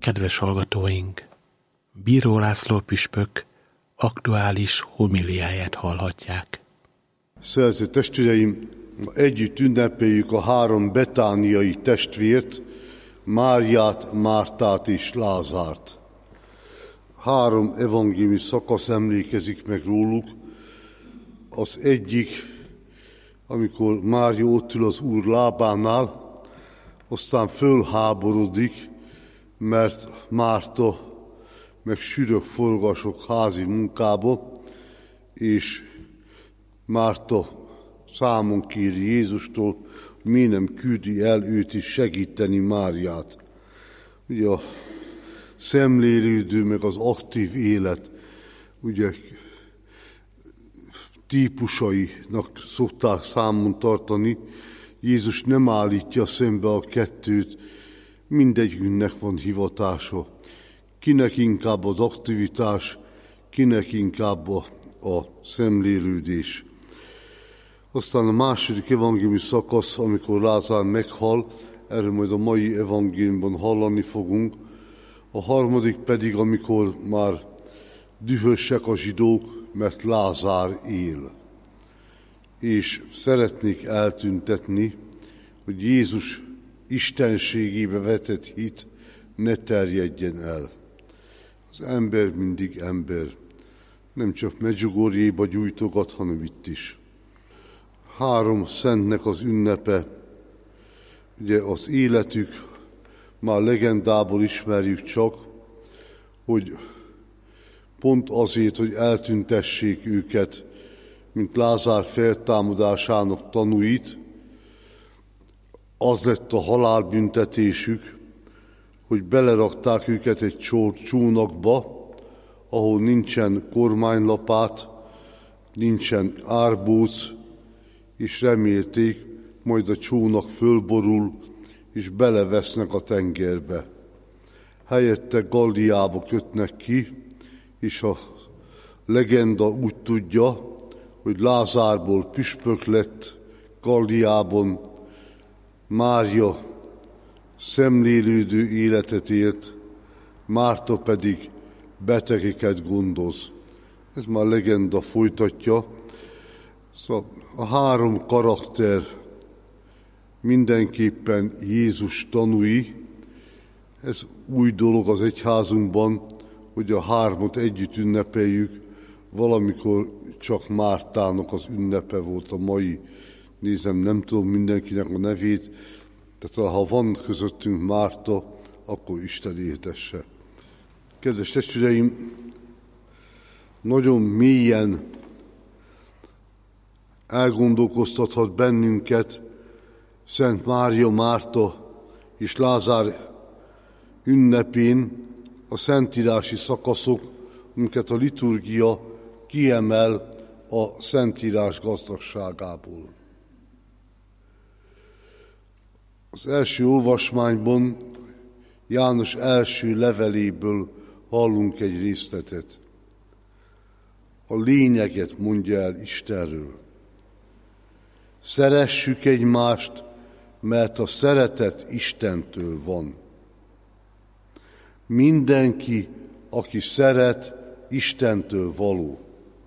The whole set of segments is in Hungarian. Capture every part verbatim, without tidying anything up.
Kedves hallgatóink! Bíró László püspök aktuális homiliáját hallhatják. Szeretett testvéreim, együtt ünnepeljük a három betániai testvért, Máriát, Mártát és Lázárt. Három evangéliumi szakasz emlékezik meg róluk. Az egyik, amikor Mária ott ül az Úr lábánál, aztán fölháborodik, mert Márta meg sűrök forgasok házi munkába, és Márta számon kéri Jézustól, hogy miért nem küldi el őt is segíteni Máriát. Ugye a szemlélődő, meg az aktív élet, ugye típusainak szokták számon tartani. Jézus nem állítja szembe a kettőt, mindegyiknek van hivatása. Kinek inkább az aktivitás, kinek inkább a, a szemlélődés. Aztán a második evangéliumi szakasz, amikor Lázár meghal, erről majd a mai evangéliumban hallani fogunk. A harmadik pedig, amikor már dühösek a zsidók, mert Lázár él. És szeretnék eltüntetni, hogy Jézus istenségébe vetett hit ne terjedjen el. Az ember mindig ember. Nem csak Medjugorjéba gyújtogat, hanem itt is. Három szentnek az ünnepe, ugye az életük, már legendából ismerjük csak, hogy pont azért, hogy eltüntessék őket, mint Lázár feltámadásának tanúit, az lett a halálbüntetésük, hogy belerakták őket egy csónakba, ahol nincsen kormánylapát, nincsen árbóc, és remélték, majd a csónak fölborul, és belevesznek a tengerbe. Helyette Galliába kötnek ki, és a legenda úgy tudja, hogy Lázárból püspök lett Galliában, Mária szemlélődő életet élt, Márta pedig betegeket gondoz. Ez már legenda folytatja. Szóval a három karakter mindenképpen Jézus tanúi. Ez új dolog az egyházunkban, hogy a hármat együtt ünnepeljük. Valamikor csak Mártának az ünnepe volt a mai. Nézem, nem tudom mindenkinek a nevét, tehát ha van közöttünk Márta, akkor Isten éltesse. Kedves testvéreim, nagyon mélyen elgondolkoztathat bennünket Szent Mária, Márta és Lázár ünnepén a szentírási szakaszok, amiket a liturgia kiemel a szentírás gazdagságából. Az első olvasmányban János első leveléből hallunk egy részletet. A lényeget mondja el Istenről. Szeressük egymást, mert a szeretet Istentől van. Mindenki, aki szeret, Istentől való.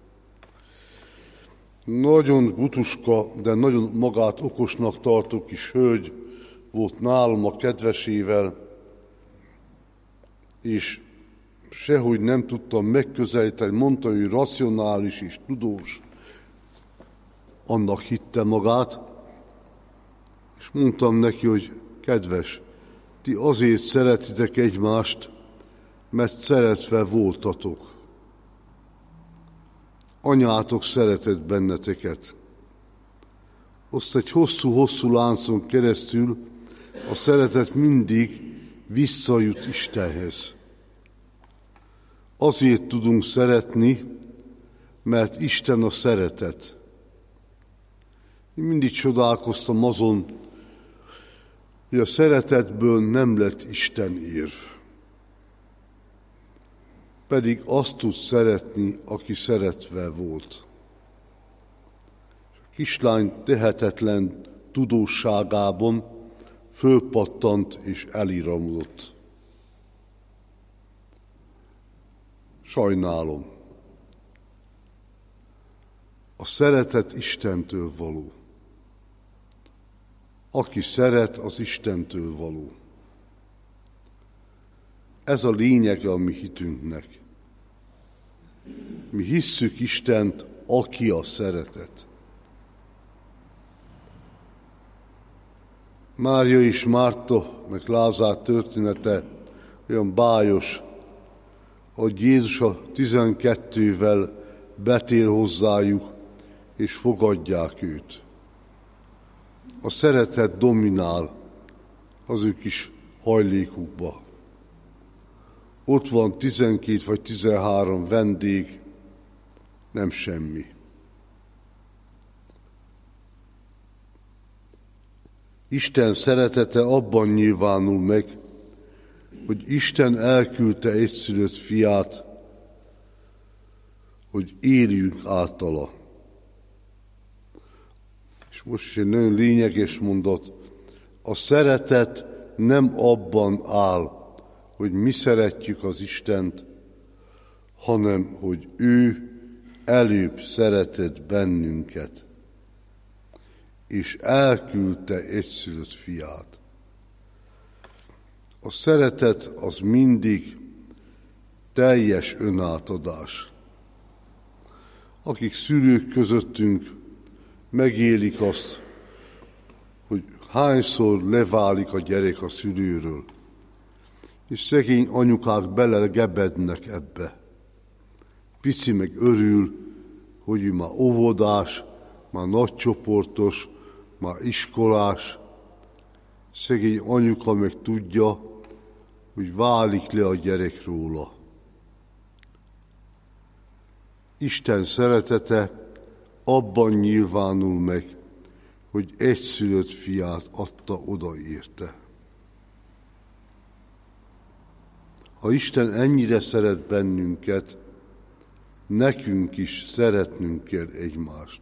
Nagyon butuska, de nagyon magát okosnak tartó kis hölgy volt nálam a kedvesével, és sehogy nem tudtam megközelíteni, mondta, hogy racionális és tudós, annak hitte magát, és mondtam neki, hogy kedves, ti azért szeretitek egymást, mert szeretve voltatok. Anyátok szeretett benneteket. Azt egy hosszú-hosszú láncon keresztül a szeretet mindig visszajut Istenhez. Azért tudunk szeretni, mert Isten a szeretet. Én mindig csodálkoztam azon, hogy a szeretetből nem lett Isten érv. Pedig azt tud szeretni, aki szeretve volt. A kislány tehetetlen tudósságában fölpattant és eliramlott. Sajnálom. A szeretet Istentől való. Aki szeret, az Istentől való. Ez a lényege a mi hitünknek. Mi hisszük Istent, aki a szeretet. Mária és Márta, meg Lázár története olyan bájos, hogy Jézus a tizenkettővel betér hozzájuk, és fogadják őt. A szeretet dominál az ő kis hajlékukba. Ott van tizenkét vagy tizenhárom vendég, nem semmi. Isten szeretete abban nyilvánul meg, hogy Isten elküldte egyszülött fiát, hogy éljünk általa. És most is egy nagyon lényeges mondat. A szeretet nem abban áll, hogy mi szeretjük az Istent, hanem hogy ő előbb szeretett bennünket, és elküldte egyszülött fiát. A szeretet az mindig teljes önátadás. Akik szülők közöttünk megélik azt, hogy hányszor leválik a gyerek a szülőről, és szegény anyukák belegebednek ebbe. Pici meg örül, hogy ő már óvodás, már nagycsoportos, már iskolás. Szegény anyuka meg tudja, hogy válik le a gyerek róla. Isten szeretete abban nyilvánul meg, hogy egyszülött fiát adta oda érte. Ha Isten ennyire szeret bennünket, nekünk is szeretnünk kell egymást.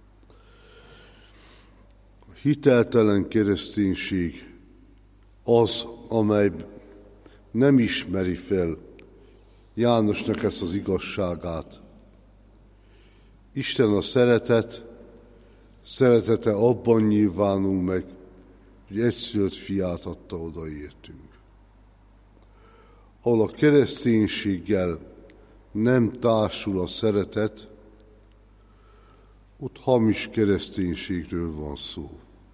A hiteltelen kereszténység az, amely nem ismeri fel Jánosnak ezt az igazságát. Isten a szeretet, szeretete abban nyilvánul meg, hogy egyszülött fiát adta oda értünk. Ahol a kereszténységgel nem társul a szeretet, ott hamis kereszténységről van szó.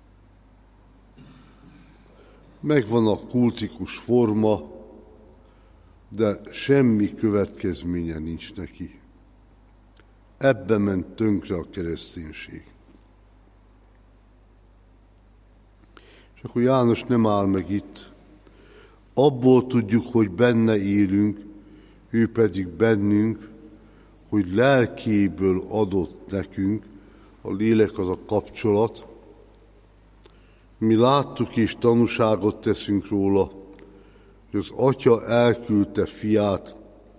Megvan a kultikus forma, de semmi következménye nincs neki. Ebbe ment tönkre a kereszténység. És akkor János nem áll meg itt. Abból tudjuk, hogy benne élünk, ő pedig bennünk, hogy lelkéből adott nekünk, a lélek az a kapcsolat. Mi láttuk és tanúságot teszünk róla, hogy az Atya elküldte fiát,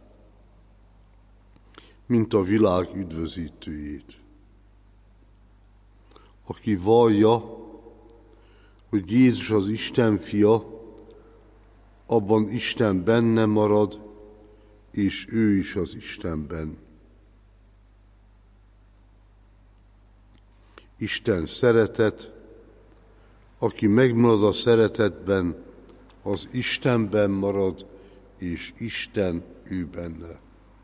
mint a világ üdvözítőjét. Aki vallja, hogy Jézus az Isten fia, abban Isten benne marad, és ő is az Istenben. Isten szeretet, aki megmarad a szeretetben, az Istenben marad, és Isten ő benne.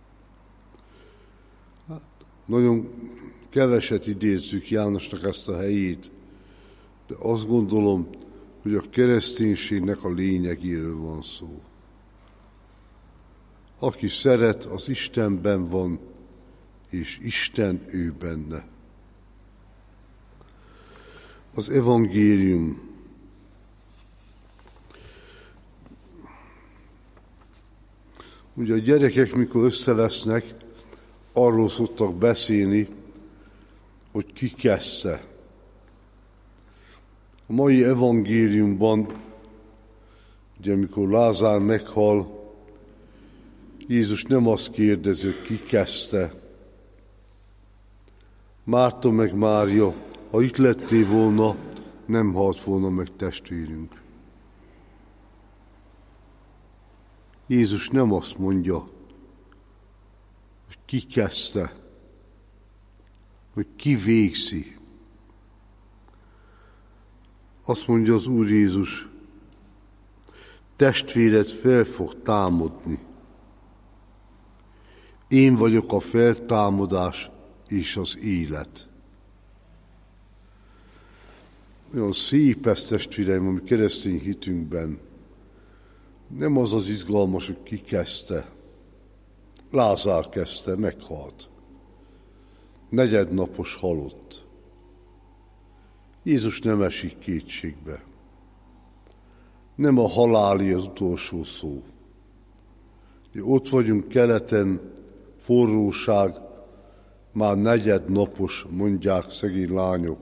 Hát, nagyon keveset idézzük Jánosnak ezt a helyét, de azt gondolom, hogy a kereszténységnek a lényegéről van szó. Aki szeret, az Istenben van, és Isten ő benne. Az evangélium. Ugye a gyerekek, mikor összevesznek, arról szoktak beszélni, hogy ki kezdte. A mai evangéliumban, ugye amikor Lázár meghal, Jézus nem azt kérdezi, hogy ki kezdte. Márta meg Mária, ha itt lettél volna, nem halt volna meg testvérünk. Jézus nem azt mondja, ki kezdte, hogy ki végzi. Azt mondja az Úr Jézus, testvéred fel fog támadni. Én vagyok a feltámadás és az élet. Olyan szép ez, testvéreim, ami keresztény hitünkben. Nem az az izgalmas, hogy ki kezdte. Lázár kezdte, meghalt. Negyednapos halott. Jézus nem esik kétségbe. Nem a haláli az utolsó szó. Ott vagyunk keleten, forróság, már negyednapos, mondják szegény lányok.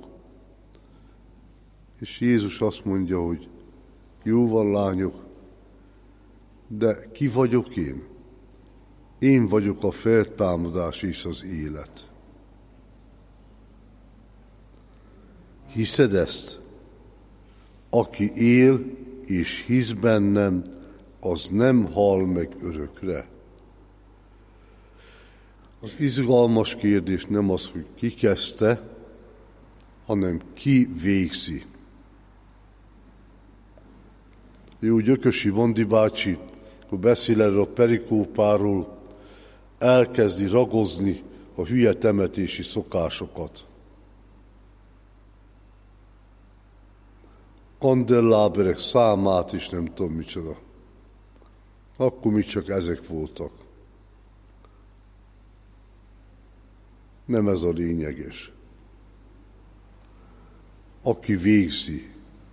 És Jézus azt mondja, hogy jó van, lányok, de ki vagyok én? Én vagyok a feltámadás és az élet. Hiszed ezt? Aki él és hisz bennem, az nem hal meg örökre. Az izgalmas kérdés nem az, hogy ki kezdte, hanem ki végzi. Jó, Gyökösi Bondi bácsi, akkor beszél erről a perikópáról, elkezdi ragozni a hülye temetési szokásokat. Kandelláberek számát is nem tudom micsoda. Akkor mi csak ezek voltak. Nem ez a lényeges. Aki végzi.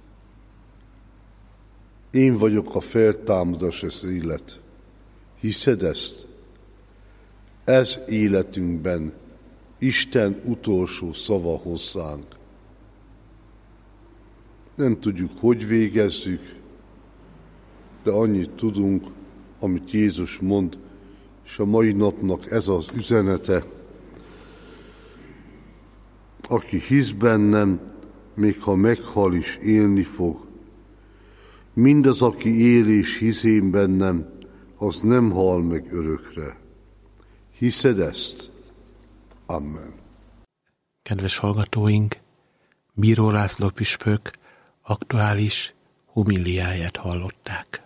Én vagyok a feltámadás, ez élet. Hiszed ezt? Ez életünkben Isten utolsó szava hozzánk. Nem tudjuk, hogy végezzük, de annyit tudunk, amit Jézus mond, és a mai napnak ez az üzenete. Aki hisz bennem, még ha meghal is, élni fog. Mindaz, aki él és hisz én bennem, az nem hal meg örökre. Hiszed ezt? Amen. Kedves hallgatóink, Bíró László püspök aktuális homiliáját hallották.